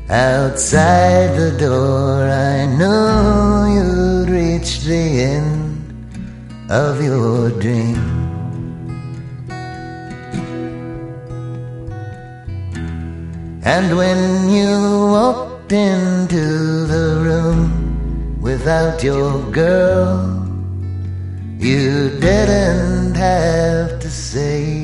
Outside the door, I knew you'd reach the end of your dream. And when you walked into the room without your girl, you didn't have to say